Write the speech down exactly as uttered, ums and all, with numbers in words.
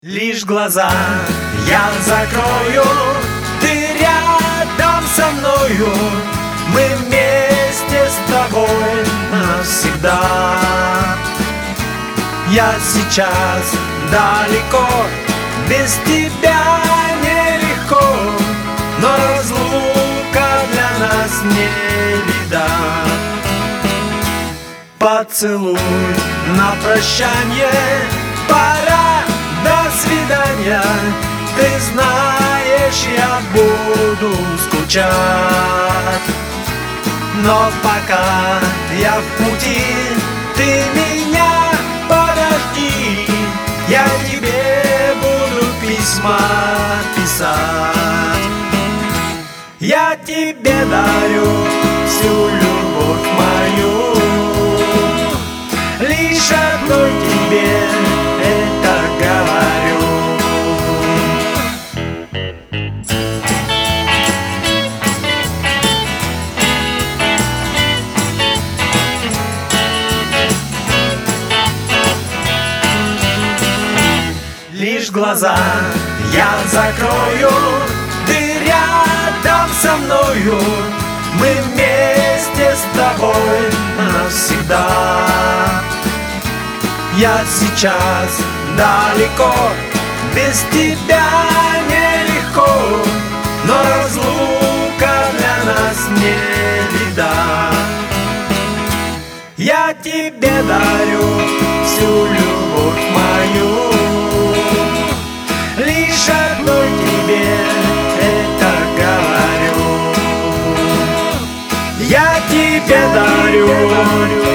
Лишь глаза я закрою, ты рядом со мною, мы вместе с тобой навсегда. Я сейчас далеко, без тебя нелегко, но разлука для нас не беда. Поцелуй на прощанье, пора, до свидания. Ты знаешь, я буду скучать, но пока я в пути, ты меня подожди, я тебе буду письма писать. Я тебе дарю всю любовь мою, лишь одной тебе это говорю. Лишь глаза я закрою, ты рядом со мною, мы вместе с тобой навсегда. Я сейчас далеко, без тебя нелегко, но разлука для нас не беда. Я тебе дарю всю любовь мою, лишь одной тебе это говорю. Я тебе дарю